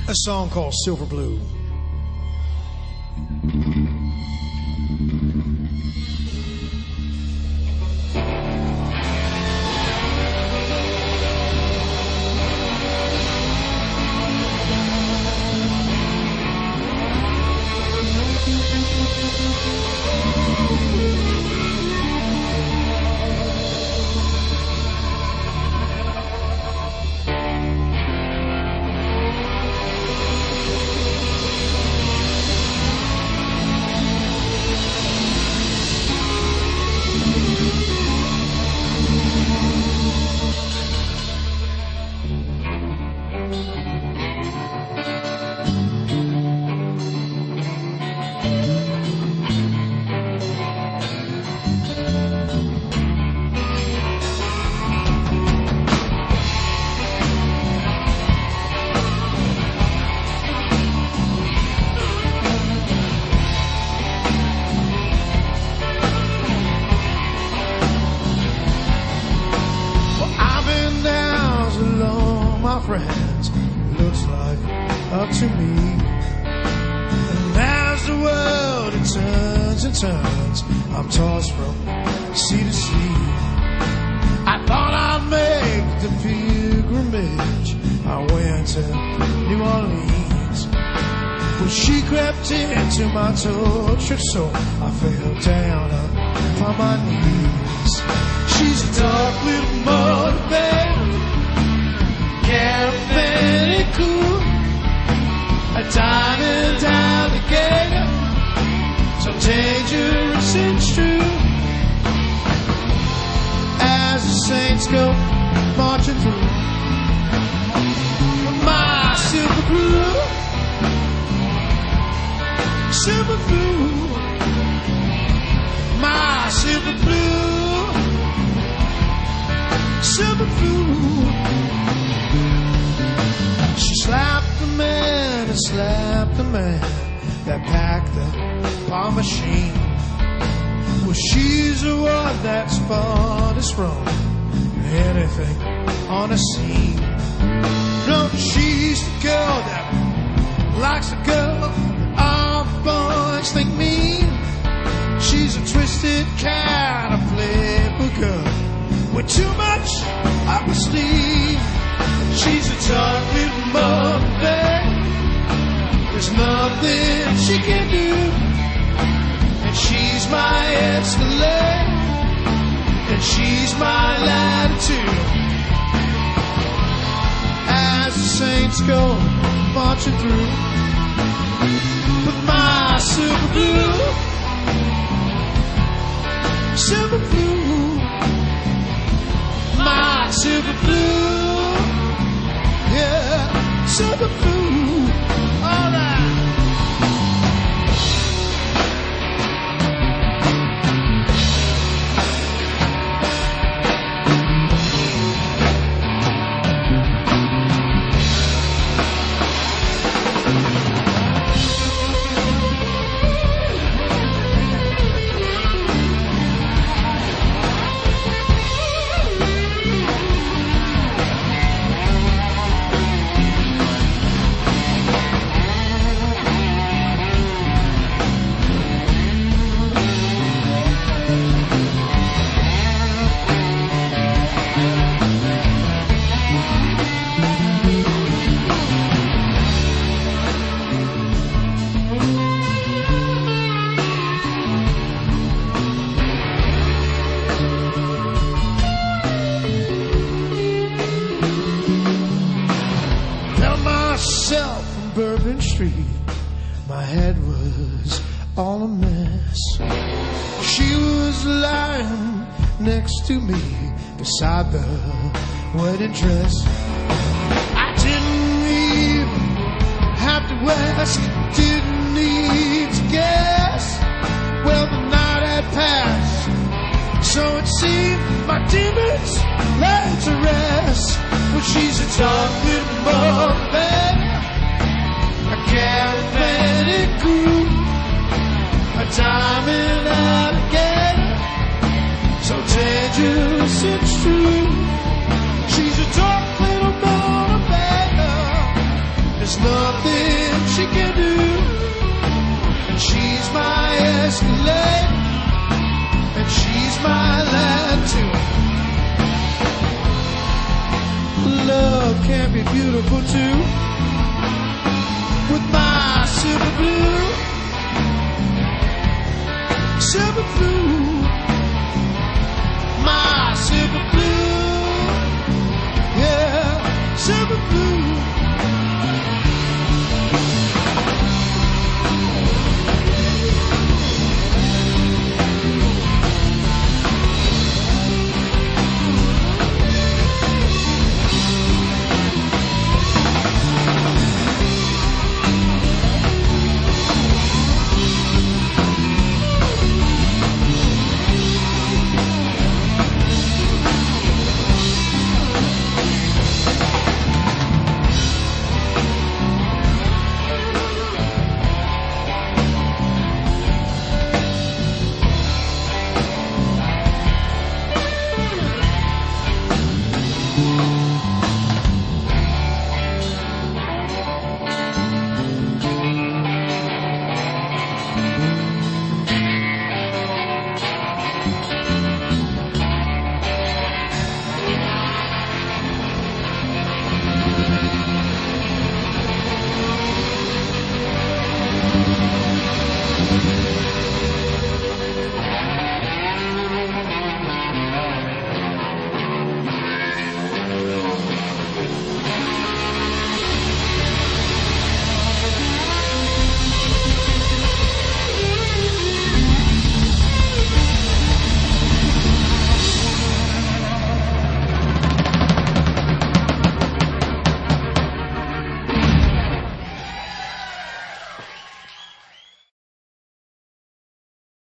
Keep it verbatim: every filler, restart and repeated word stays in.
a song called Silver Blue. Friends, looks like up to me. And as the world it turns and turns, I'm tossed from sea to sea. I thought I'd make the pilgrimage. I went to New Orleans. When she crept into my tortured soul, I fell down upon my knees. She's a dark little mother, babe, camping and cool, a diamond alligator, so dangerous and true. As the saints go marching through, my silver blue, silver blue, my silver blue, silver blue. She slapped the man and slapped the man that packed the bomb machine. Well, she's the one that's farthest from anything on the scene. No, she's the girl that likes a girl all the boys think mean. She's a twisted kind of playboy girl with too much up her sleeve. She's a dark little mother, babe. There's nothing she can do. And she's my escalade, and she's my latitude. As the saints go marching through, with my silver blue, silver blue, my silver blue. Yeah, silver blue, all right. My head was all a mess. She was lying next to me beside the wedding dress. I didn't even have to ask, didn't need to guess. Well, the night had passed, so it seemed my demons laid to rest. Well, she's a dark little mother, baby, a caravan crew, a diamond alligator, so dangerous and true. She's a dark little motivator. there's nothing she can do. And she's my Escalade, and she's my land too. Love can be beautiful too, with my silver blue, silver blue.